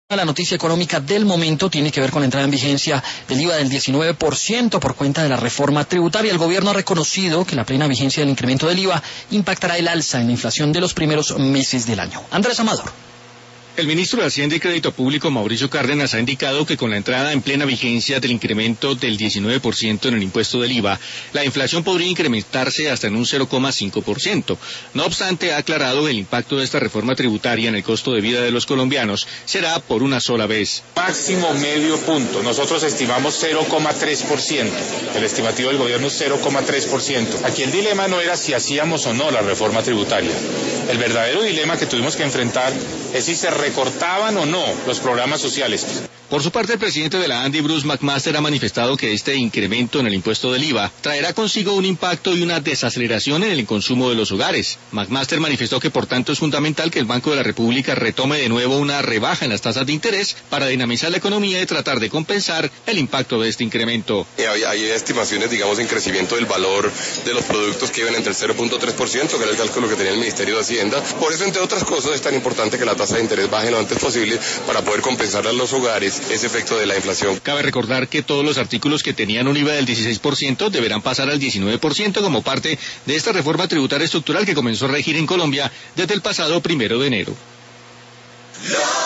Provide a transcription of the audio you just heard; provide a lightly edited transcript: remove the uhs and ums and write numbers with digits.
La noticia económica del momento tiene que ver con la entrada en vigencia del IVA del 19% por cuenta de la reforma tributaria. El gobierno ha reconocido que la plena vigencia del incremento del IVA impactará el alza en la inflación de los primeros meses del año. Andrés Amador. El ministro de Hacienda y Crédito Público, Mauricio Cárdenas, ha indicado que con la entrada en plena vigencia del incremento del 19% en el impuesto del IVA, la inflación podría incrementarse hasta en un 0,5%. No obstante, ha aclarado que el impacto de esta reforma tributaria en el costo de vida de los colombianos será por una sola vez. Máximo medio punto. Nosotros estimamos 0,3%. El estimativo del gobierno es 0,3%. Aquí el dilema no era si hacíamos o no la reforma tributaria. El verdadero dilema que tuvimos que enfrentar es si se recortaban o no los programas sociales. Por su parte, el presidente de la ANDI, Bruce McMaster, ha manifestado que este incremento en el impuesto del IVA traerá consigo un impacto y una desaceleración en el consumo de los hogares. McMaster manifestó que por tanto es fundamental que el Banco de la República retome de nuevo una rebaja en las tasas de interés para dinamizar la economía y tratar de compensar el impacto de este incremento. Hay estimaciones, digamos, en crecimiento del valor de los productos que iban entre el 0,3%, que era el cálculo que tenía el Ministerio de Hacienda. Por eso, entre otras cosas, es tan importante que la tasa de interés baje lo antes posible para poder compensar a los hogares ese efecto de la inflación. Cabe recordar que todos los artículos que tenían un IVA del 16% deberán pasar al 19% como parte de esta reforma tributaria estructural que comenzó a regir en Colombia desde el pasado 1 de enero.